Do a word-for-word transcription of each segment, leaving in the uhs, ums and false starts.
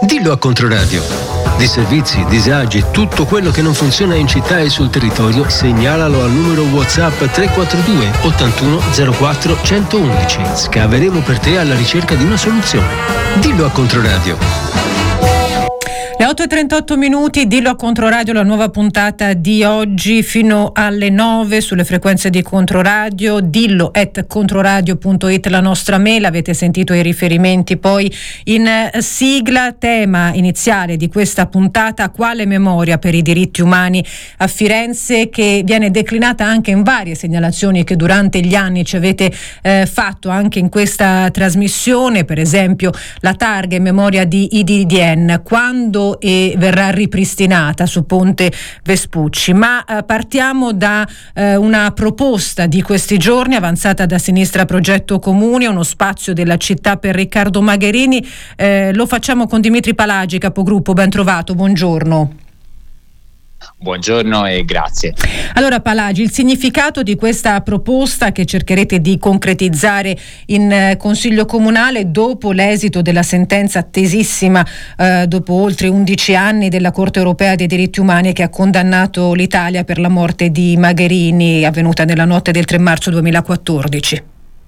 Dillo a Controradio. Di servizi, disagi, tutto quello che non funziona in città e sul territorio, segnalalo al numero WhatsApp tre quattro due ottantuno zero quattro centoundici. Scaveremo per te alla ricerca di una soluzione. Dillo a Controradio. Le otto e trentotto minuti, Dillo a Controradio, la nuova puntata di oggi fino alle nove sulle frequenze di Controradio, dillo at controradio punto it la nostra mail, avete sentito i riferimenti poi in sigla. Tema iniziale di questa puntata: quale memoria per i diritti umani a Firenze, che viene declinata anche in varie segnalazioni che durante gli anni ci avete eh, fatto anche in questa trasmissione, per esempio la targa in memoria di I D D N, quando e verrà ripristinata su Ponte Vespucci. Ma eh, partiamo da eh, una proposta di questi giorni avanzata da Sinistra Progetto Comune, uno spazio della città per Riccardo Magherini. Eh, lo facciamo con Dimitri Palagi, capogruppo. Ben trovato, buongiorno. Buongiorno e grazie. Allora Palagi, il significato di questa proposta che cercherete di concretizzare in eh, Consiglio Comunale dopo l'esito della sentenza attesissima eh, dopo oltre undici anni della Corte Europea dei Diritti Umani, che ha condannato l'Italia per la morte di Magherini avvenuta nella notte del tre marzo duemilaquattordici.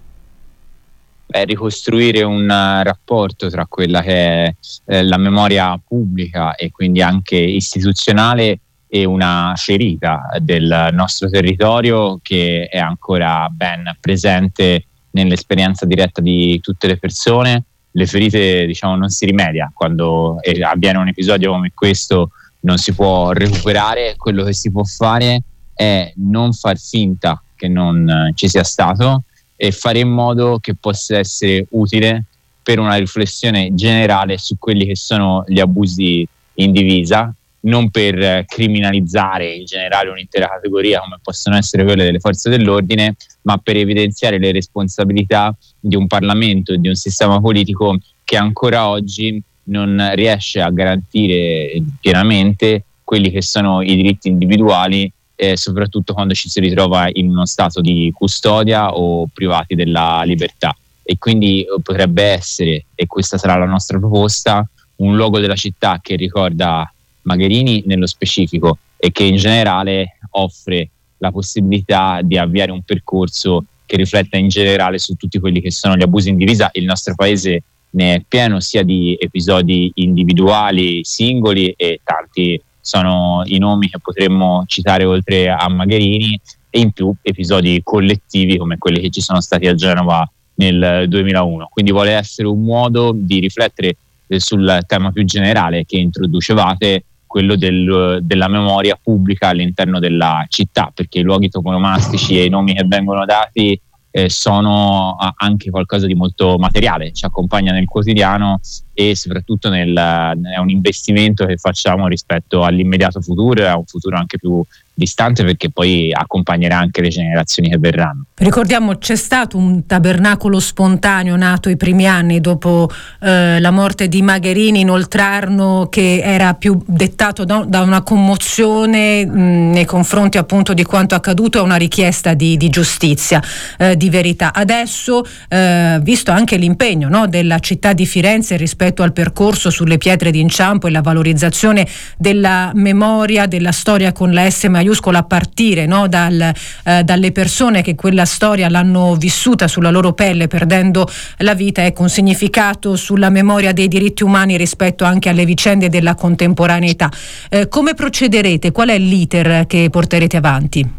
Beh, ricostruire un uh, rapporto tra quella che è eh, la memoria pubblica e quindi anche istituzionale e una ferita del nostro territorio che è ancora ben presente nell'esperienza diretta di tutte le persone. Le ferite, diciamo, non si rimedia quando eh, avviene un episodio come questo, non si può recuperare. Quello che si può fare è non far finta che non eh, ci sia stato e fare in modo che possa essere utile per una riflessione generale su quelli che sono gli abusi in divisa, non per criminalizzare in generale un'intera categoria come possono essere quelle delle forze dell'ordine, ma per evidenziare le responsabilità di un Parlamento e di un sistema politico che ancora oggi non riesce a garantire pienamente quelli che sono i diritti individuali, eh, soprattutto quando ci si ritrova in uno stato di custodia o privati della libertà. E quindi potrebbe essere, e questa sarà la nostra proposta, un luogo della città che ricorda Magherini nello specifico e che in generale offre la possibilità di avviare un percorso che rifletta in generale su tutti quelli che sono gli abusi in divisa. Il nostro paese ne è pieno sia di episodi individuali, singoli, e tanti sono i nomi che potremmo citare oltre a Magherini, e in più episodi collettivi come quelli che ci sono stati a Genova nel duemilauno. Quindi vuole essere un modo di riflettere eh, sul tema più generale che introducevate, quello del, della memoria pubblica all'interno della città, perché i luoghi toponomastici e i nomi che vengono dati eh, sono anche qualcosa di molto materiale, ci accompagna nel quotidiano e soprattutto nel, è un investimento che facciamo rispetto all'immediato futuro e a un futuro anche più distante, perché poi accompagnerà anche le generazioni che verranno. Ricordiamo, c'è stato un tabernacolo spontaneo nato i primi anni dopo eh, la morte di Magherini in Oltrarno, che era più dettato da, da una commozione mh, nei confronti appunto di quanto accaduto e una richiesta di, di giustizia, eh, di verità. Adesso, eh, visto anche l'impegno, no, della città di Firenze rispetto al percorso sulle pietre d'inciampo e la valorizzazione della memoria, della storia con la S maiuscola, a partire, no, dal, eh, dalle persone che quella storia l'hanno vissuta sulla loro pelle perdendo la vita, ecco un significato sulla memoria dei diritti umani rispetto anche alle vicende della contemporaneità. Eh, come procederete? Qual è l'iter che porterete avanti?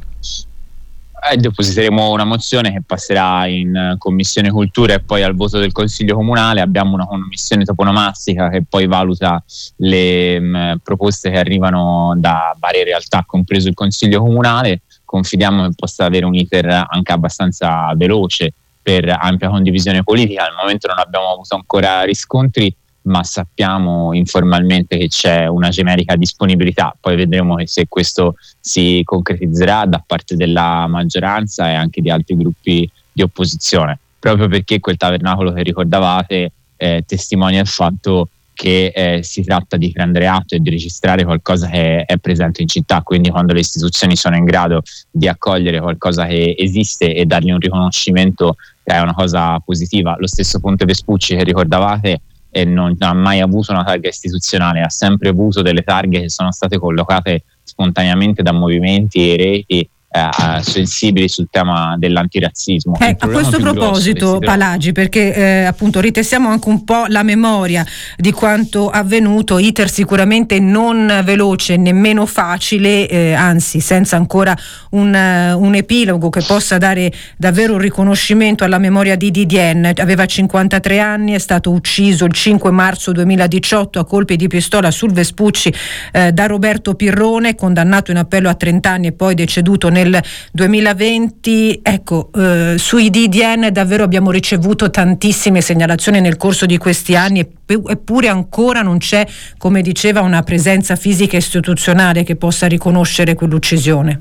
Eh, depositeremo una mozione che passerà in Commissione Cultura e poi al voto del Consiglio Comunale. Abbiamo una commissione toponomastica che poi valuta le mh, proposte che arrivano da varie realtà, compreso il Consiglio Comunale. Confidiamo che possa avere un iter anche abbastanza veloce per ampia condivisione politica. Al momento non abbiamo avuto ancora riscontri, ma sappiamo informalmente che c'è una generica disponibilità. Poi vedremo che se questo si concretizzerà da parte della maggioranza e anche di altri gruppi di opposizione, proprio perché quel tabernacolo che ricordavate eh, testimonia il fatto che eh, si tratta di prendere atto e di registrare qualcosa che è presente in città. Quindi quando le istituzioni sono in grado di accogliere qualcosa che esiste e dargli un riconoscimento, è una cosa positiva. Lo stesso Ponte Vespucci che ricordavate e non ha mai avuto una targa istituzionale, ha sempre avuto delle targhe che sono state collocate spontaneamente da movimenti e reti Eh, sensibili sul tema dell'antirazzismo. Eh, a questo proposito, Palagi, perché eh, appunto ritestiamo anche un po' la memoria di quanto avvenuto, iter sicuramente non veloce, nemmeno facile, eh, anzi senza ancora un, uh, un epilogo che possa dare davvero un riconoscimento alla memoria di Didien. Aveva cinquantatré anni, è stato ucciso il cinque marzo duemiladiciotto a colpi di pistola sul Vespucci eh, da Roberto Pirrone, condannato in appello a trenta anni e poi deceduto nel duemilaventi. Ecco, eh, sui Didien davvero abbiamo ricevuto tantissime segnalazioni nel corso di questi anni, eppure ancora non c'è, come diceva, una presenza fisica istituzionale che possa riconoscere quell'uccisione.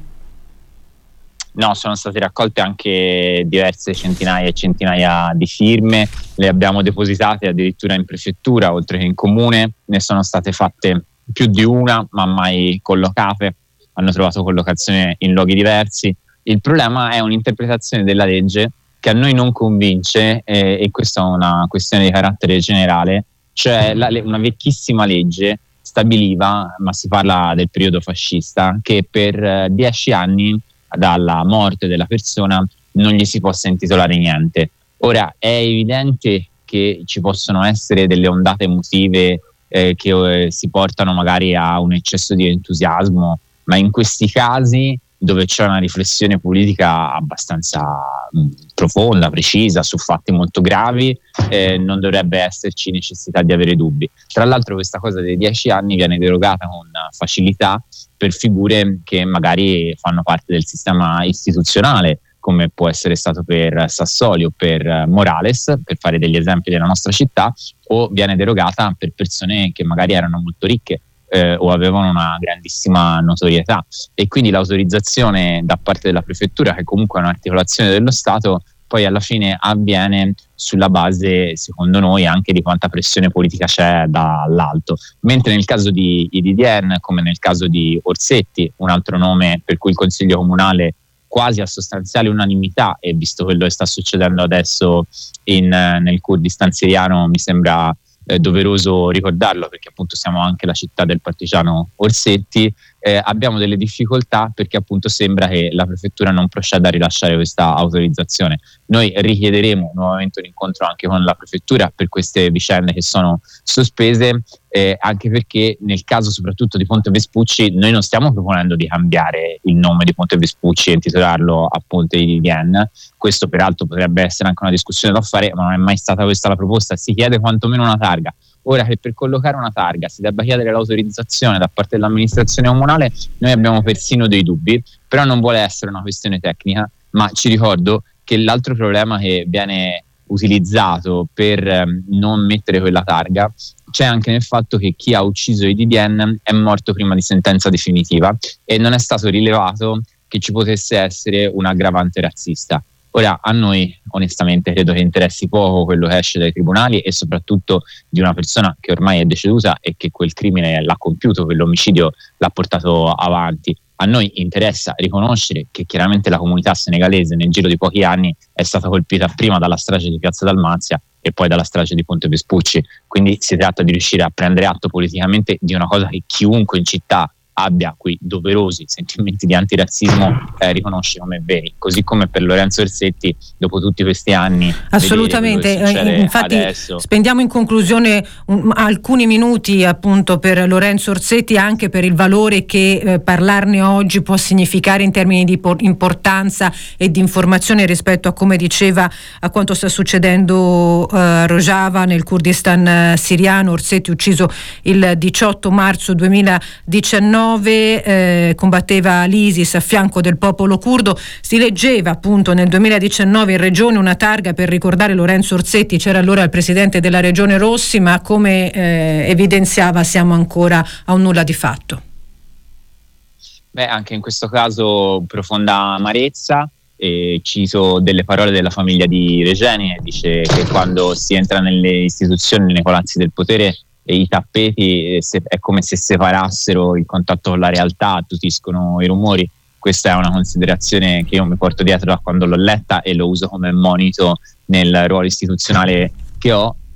No, sono state raccolte anche diverse centinaia e centinaia di firme, le abbiamo depositate addirittura in prefettura oltre che in comune, ne sono state fatte più di una ma mai collocate, hanno trovato collocazione in luoghi diversi. Il problema è un'interpretazione della legge che a noi non convince, eh, e questa è una questione di carattere generale, cioè la, una vecchissima legge stabiliva, ma si parla del periodo fascista, che per eh, dieci anni dalla morte della persona non gli si possa intitolare niente. Ora è evidente che ci possono essere delle ondate emotive eh, che eh, si portano magari a un eccesso di entusiasmo, ma in questi casi dove c'è una riflessione politica abbastanza mh, profonda, precisa, su fatti molto gravi, eh, non dovrebbe esserci necessità di avere dubbi. Tra l'altro questa cosa dei dieci anni viene derogata con facilità per figure che magari fanno parte del sistema istituzionale, come può essere stato per Sassoli o per Morales, per fare degli esempi della nostra città, o viene derogata per persone che magari erano molto ricche, Eh, o avevano una grandissima notorietà, e quindi l'autorizzazione da parte della prefettura, che comunque è un'articolazione dello Stato, poi alla fine avviene sulla base, secondo noi, anche di quanta pressione politica c'è dall'alto, mentre nel caso di Didien, come nel caso di Orsetti, un altro nome per cui il Consiglio Comunale quasi a sostanziale unanimità, e visto quello che sta succedendo adesso in, nel Kurdistan siriano, mi sembra Eh, doveroso ricordarlo, perché appunto siamo anche la città del partigiano Orsetti, eh, abbiamo delle difficoltà perché appunto sembra che la prefettura non proceda a rilasciare questa autorizzazione. Noi richiederemo nuovamente un incontro anche con la prefettura per queste vicende che sono sospese, eh, anche perché nel caso soprattutto di Ponte Vespucci noi non stiamo proponendo di cambiare il nome di Ponte Vespucci e intitolarlo a Ponte di Didien. Questo peraltro potrebbe essere anche una discussione da fare, ma non è mai stata questa la proposta. Si chiede quantomeno una targa. Ora, che per collocare una targa si debba chiedere l'autorizzazione da parte dell'amministrazione comunale, noi abbiamo persino dei dubbi, però non vuole essere una questione tecnica, ma ci ricordo che l'altro problema che viene utilizzato per um, non mettere quella targa c'è anche nel fatto che chi ha ucciso i Didien è morto prima di sentenza definitiva e non è stato rilevato che ci potesse essere un aggravante razzista. Ora, a noi onestamente credo che interessi poco quello che esce dai tribunali, e soprattutto di una persona che ormai è deceduta e che quel crimine l'ha compiuto, quell'omicidio l'ha portato avanti. A noi interessa riconoscere che chiaramente la comunità senegalese nel giro di pochi anni è stata colpita prima dalla strage di Piazza Dalmazia e poi dalla strage di Ponte Vespucci, quindi si tratta di riuscire a prendere atto politicamente di una cosa che chiunque in città abbia quei doverosi sentimenti di antirazzismo eh, riconosce come veri, così come per Lorenzo Orsetti dopo tutti questi anni. Assolutamente, infatti adesso. Spendiamo in conclusione un, alcuni minuti appunto per Lorenzo Orsetti, anche per il valore che eh, parlarne oggi può significare in termini di por- importanza e di informazione rispetto a, come diceva, a quanto sta succedendo eh, a Rojava nel Kurdistan eh, siriano. Orsetti ucciso il diciotto marzo duemiladiciannove, eh, combatteva l'ISIS a fianco del popolo curdo. Si leggeva appunto nel duemiladiciannove in regione una targa per ricordare Lorenzo Orsetti, c'era allora il presidente della regione Rossi, ma come eh, evidenziava siamo ancora a un nulla di fatto. Beh, anche in questo caso profonda amarezza. E cito delle parole della famiglia di Regeni, dice che quando si entra nelle istituzioni, nei palazzi del potere, e i tappeti se, è come se separassero il contatto con la realtà, attutiscono i rumori. Questa è una considerazione che io mi porto dietro da quando l'ho letta e lo uso come monito nel ruolo istituzionale che ho.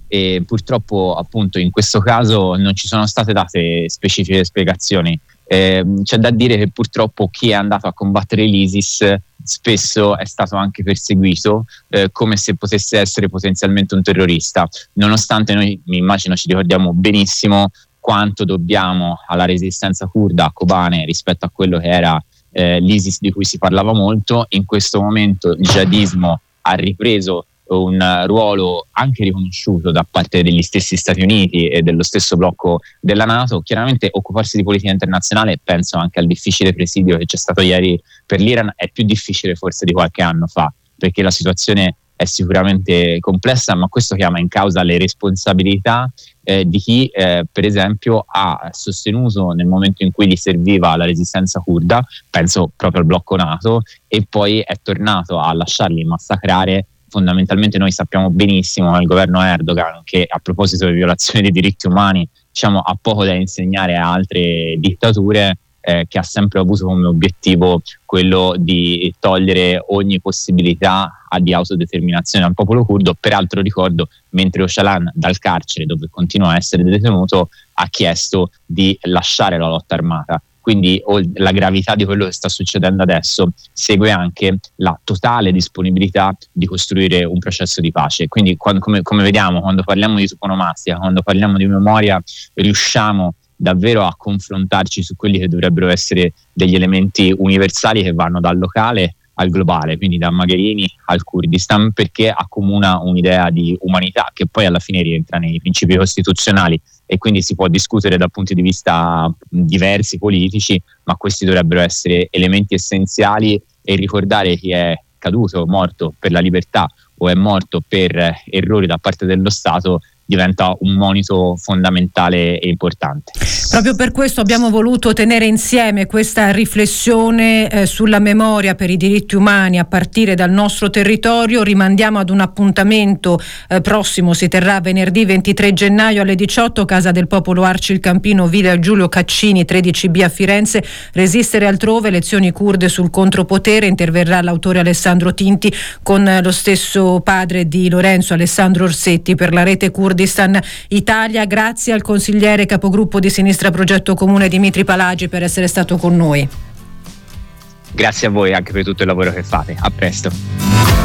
e purtroppo appunto in questo caso non ci sono state date specifiche spiegazioni. Eh, c'è da dire che purtroppo chi è andato a combattere l'ISIS spesso è stato anche perseguito eh, come se potesse essere potenzialmente un terrorista, nonostante noi, mi immagino, ci ricordiamo benissimo quanto dobbiamo alla resistenza curda a Kobane rispetto a quello che era eh, l'ISIS di cui si parlava molto. In questo momento il jihadismo ha ripreso un ruolo anche riconosciuto da parte degli stessi Stati Uniti e dello stesso blocco della NATO. Chiaramente occuparsi di politica internazionale, penso anche al difficile presidio che c'è stato ieri per l'Iran, è più difficile forse di qualche anno fa, perché la situazione è sicuramente complessa, ma questo chiama in causa le responsabilità eh, di chi eh, per esempio ha sostenuto nel momento in cui gli serviva la resistenza curda, penso proprio al blocco NATO, e poi è tornato a lasciarli massacrare. Fondamentalmente noi sappiamo benissimo che il governo Erdogan, che a proposito di violazione dei diritti umani diciamo ha poco da insegnare a altre dittature, eh, che ha sempre avuto come obiettivo quello di togliere ogni possibilità di autodeterminazione al popolo curdo. Peraltro ricordo, mentre Öcalan dal carcere, dove continua a essere detenuto, ha chiesto di lasciare la lotta armata. Quindi la gravità di quello che sta succedendo adesso segue anche la totale disponibilità di costruire un processo di pace. Quindi quando, come, come vediamo, quando parliamo di toponomastica, quando parliamo di memoria, riusciamo davvero a confrontarci su quelli che dovrebbero essere degli elementi universali che vanno dal locale al globale, quindi da Magherini al Kurdistan, perché accomuna un'idea di umanità che poi alla fine rientra nei principi costituzionali, e quindi si può discutere da punti di vista diversi politici, ma questi dovrebbero essere elementi essenziali, e ricordare chi è caduto, morto per la libertà o è morto per errori da parte dello Stato diventa un monito fondamentale e importante. Proprio per questo abbiamo voluto tenere insieme questa riflessione eh, sulla memoria per i diritti umani a partire dal nostro territorio. Rimandiamo ad un appuntamento eh, prossimo, si terrà venerdì ventitré gennaio alle diciotto, Casa del Popolo Arci il Campino, Villa Giulio Caccini tredici B a Firenze. Resistere altrove, lezioni kurde sul contropotere. Interverrà l'autore Alessandro Tinti con lo stesso padre di Lorenzo, Alessandro Orsetti, per la rete Kurdistan Italia. Grazie al consigliere capogruppo di Sinistra Progetto Comune Dimitri Palagi per essere stato con noi. Grazie a voi anche per tutto il lavoro che fate. A presto.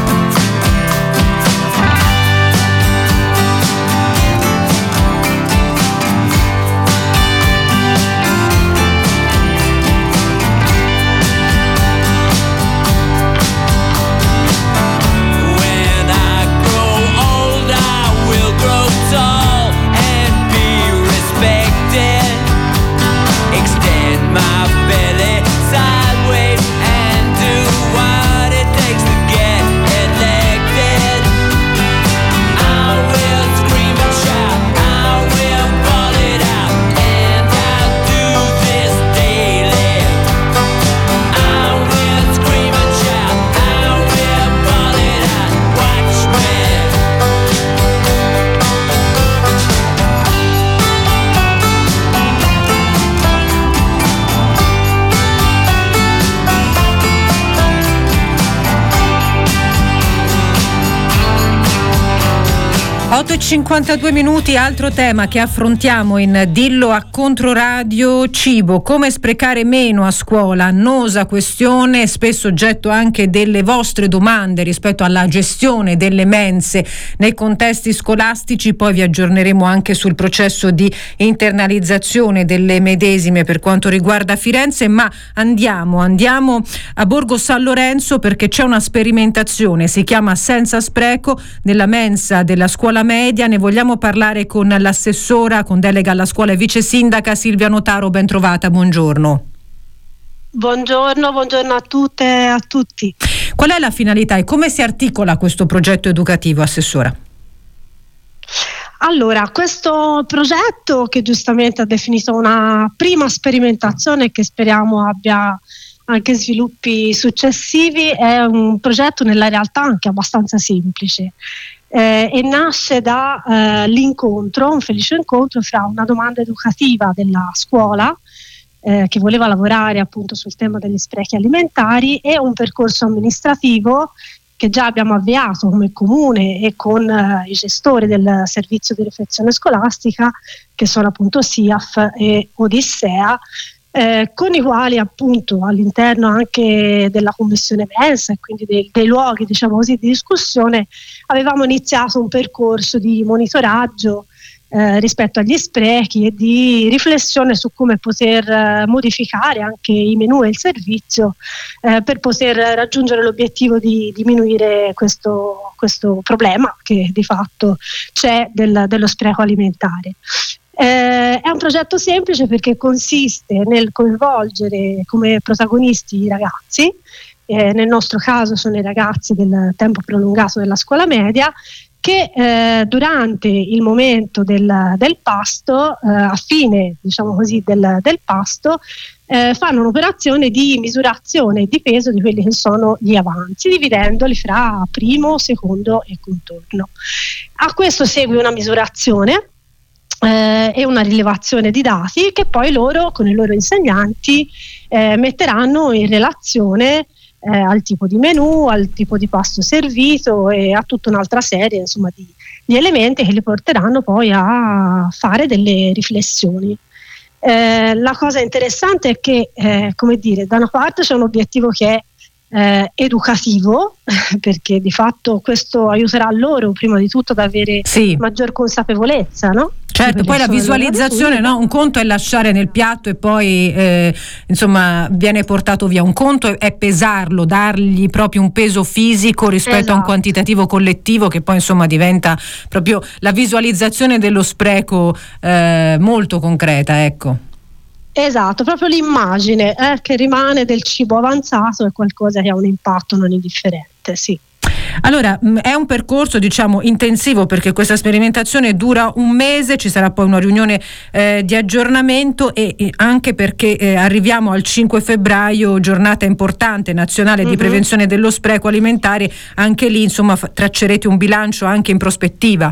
otto e cinquantadue minuti, altro tema che affrontiamo in Dillo a Controradio: cibo, come sprecare meno a scuola, annosa questione, spesso oggetto anche delle vostre domande rispetto alla gestione delle mense nei contesti scolastici. Poi vi aggiorneremo anche sul processo di internalizzazione delle medesime per quanto riguarda Firenze, ma andiamo, andiamo a Borgo San Lorenzo perché c'è una sperimentazione, si chiama Senza Spreco, nella mensa della scuola media. Ne vogliamo parlare con l'assessora con delega alla scuola e vice sindaca Silvia Notaro. Ben trovata, buongiorno. Buongiorno, buongiorno a tutte e a tutti. Qual è la finalità e come si articola questo progetto educativo, assessora? Allora, questo progetto, che giustamente ha definito una prima sperimentazione che speriamo abbia anche sviluppi successivi, è un progetto nella realtà anche abbastanza semplice. Eh, e nasce da eh, l'incontro, un felice incontro fra una domanda educativa della scuola eh, che voleva lavorare appunto sul tema degli sprechi alimentari e un percorso amministrativo che già abbiamo avviato come comune e con eh, i gestori del servizio di riflessione scolastica, che sono appunto S I A F e Odissea, eh, con i quali appunto all'interno anche della commissione mensa e quindi dei, dei luoghi, diciamo così, di discussione, avevamo iniziato un percorso di monitoraggio Eh, rispetto agli sprechi e di riflessione su come poter eh, modificare anche i menù e il servizio eh, per poter raggiungere l'obiettivo di diminuire questo, questo problema che di fatto c'è del, dello spreco alimentare. Eh, è un progetto semplice perché consiste nel coinvolgere come protagonisti i ragazzi, eh, nel nostro caso sono i ragazzi del tempo prolungato della scuola media, che eh, durante il momento del, del pasto, eh, a fine diciamo così del, del pasto, eh, fanno un'operazione di misurazione e di peso di quelli che sono gli avanzi, dividendoli fra primo, secondo e contorno. A questo segue una misurazione eh, e una rilevazione di dati che poi loro con i loro insegnanti eh, metteranno in relazione Eh, al tipo di menù, al tipo di pasto servito e a tutta un'altra serie insomma di, di elementi che li porteranno poi a fare delle riflessioni. Eh, la cosa interessante è che eh, come dire, da una parte c'è un obiettivo che è eh, educativo perché di fatto questo aiuterà loro prima di tutto ad avere sì. maggior consapevolezza, no? Certo, poi la visualizzazione, no? Un conto è lasciare nel piatto e poi eh, insomma viene portato via, un conto è pesarlo, dargli proprio un peso fisico rispetto esatto. a un quantitativo collettivo che poi insomma diventa proprio la visualizzazione dello spreco eh, molto concreta, ecco. Esatto, proprio l'immagine eh, che rimane del cibo avanzato è qualcosa che ha un impatto non indifferente, sì. Allora, è un percorso diciamo intensivo perché questa sperimentazione dura un mese, ci sarà poi una riunione eh, di aggiornamento e, e anche perché eh, arriviamo al cinque febbraio, giornata importante nazionale mm-hmm. di prevenzione dello spreco alimentare, anche lì insomma f- traccerete un bilancio anche in prospettiva.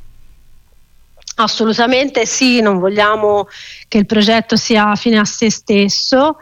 Assolutamente sì, non vogliamo che il progetto sia fine a se stesso.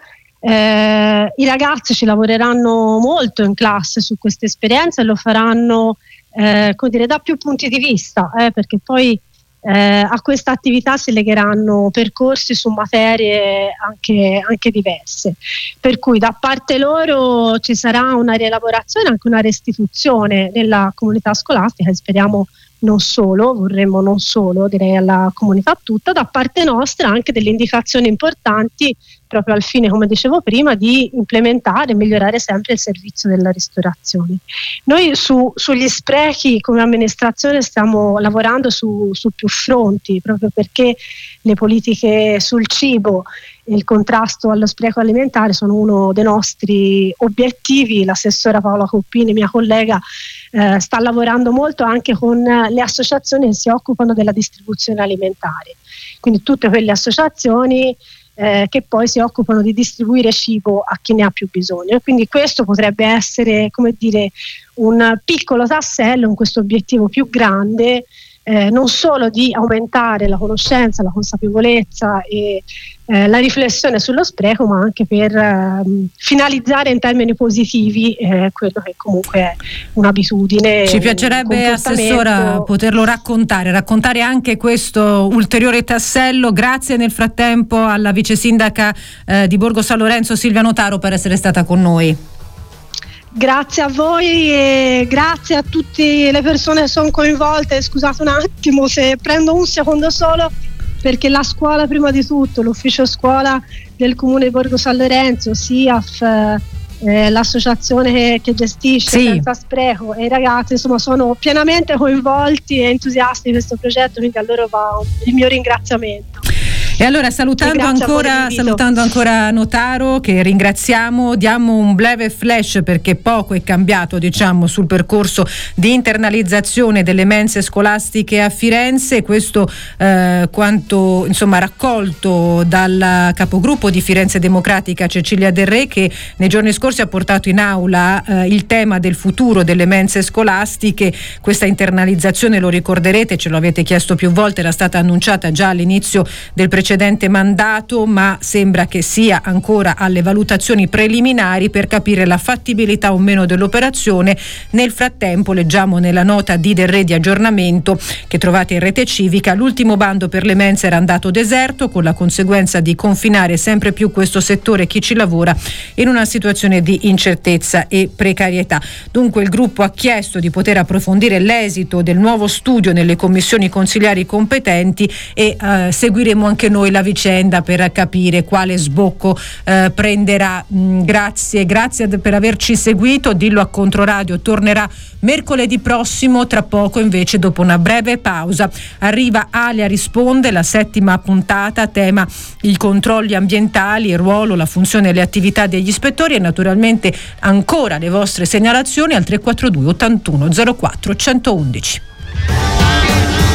Eh, i ragazzi ci lavoreranno molto in classe su questa esperienza e lo faranno eh, come dire, da più punti di vista eh, perché poi eh, a questa attività si legheranno percorsi su materie anche, anche diverse, per cui da parte loro ci sarà una rielaborazione, anche una restituzione nella comunità scolastica e speriamo non solo, vorremmo non solo, direi alla comunità tutta, da parte nostra anche delle indicazioni importanti proprio al fine, come dicevo prima, di implementare e migliorare sempre il servizio della ristorazione. Noi su, sugli sprechi come amministrazione stiamo lavorando su, su più fronti, proprio perché le politiche sul cibo e il contrasto allo spreco alimentare sono uno dei nostri obiettivi. L'assessora Paola Coppini, mia collega, eh, sta lavorando molto anche con le associazioni che si occupano della distribuzione alimentare, quindi tutte quelle associazioni Eh, che poi si occupano di distribuire cibo a chi ne ha più bisogno e quindi questo potrebbe essere, come dire, un piccolo tassello in questo obiettivo più grande, eh, non solo di aumentare la conoscenza, la consapevolezza e eh, la riflessione sullo spreco, ma anche per eh, finalizzare in termini positivi eh, quello che comunque è un'abitudine. Ci piacerebbe, assessora, poterlo raccontare, raccontare anche questo ulteriore tassello. Grazie nel frattempo alla vice sindaca eh, di Borgo San Lorenzo Silvia Notaro per essere stata con noi. Grazie a voi e grazie a tutte le persone che sono coinvolte. Scusate un attimo se prendo un secondo solo, perché la scuola prima di tutto, l'ufficio scuola del comune di Borgo San Lorenzo, S I A F, eh, l'associazione che, che gestisce sì. Senza Spreco e i ragazzi insomma sono pienamente coinvolti e entusiasti di questo progetto, quindi a loro va il mio ringraziamento. E allora salutando ancora, salutando ancora Notaro, che ringraziamo, diamo un breve flash perché poco è cambiato diciamo sul percorso di internalizzazione delle mense scolastiche a Firenze. Questo eh, quanto insomma raccolto dal capogruppo di Firenze Democratica Cecilia Del Re, che nei giorni scorsi ha portato in aula eh, il tema del futuro delle mense scolastiche. Questa internalizzazione, lo ricorderete, ce lo avete chiesto più volte, era stata annunciata già all'inizio del precedente precedente mandato, ma sembra che sia ancora alle valutazioni preliminari per capire la fattibilità o meno dell'operazione. Nel frattempo leggiamo nella nota di Del Re di aggiornamento che trovate in rete civica: l'ultimo bando per le mense era andato deserto, con la conseguenza di confinare sempre più questo settore e chi ci lavora in una situazione di incertezza e precarietà. Dunque il gruppo ha chiesto di poter approfondire l'esito del nuovo studio nelle commissioni consigliari competenti e eh, seguiremo anche noi la vicenda per capire quale sbocco eh, prenderà. Mm, grazie, grazie per averci seguito. Dillo a Controradio tornerà mercoledì prossimo, tra poco invece, dopo una breve pausa, arriva Alia risponde, la settima puntata, tema i controlli ambientali, il ruolo, la funzione e le attività degli ispettori, e naturalmente ancora le vostre segnalazioni al tre quattro due ottantuno zero quattro centoundici.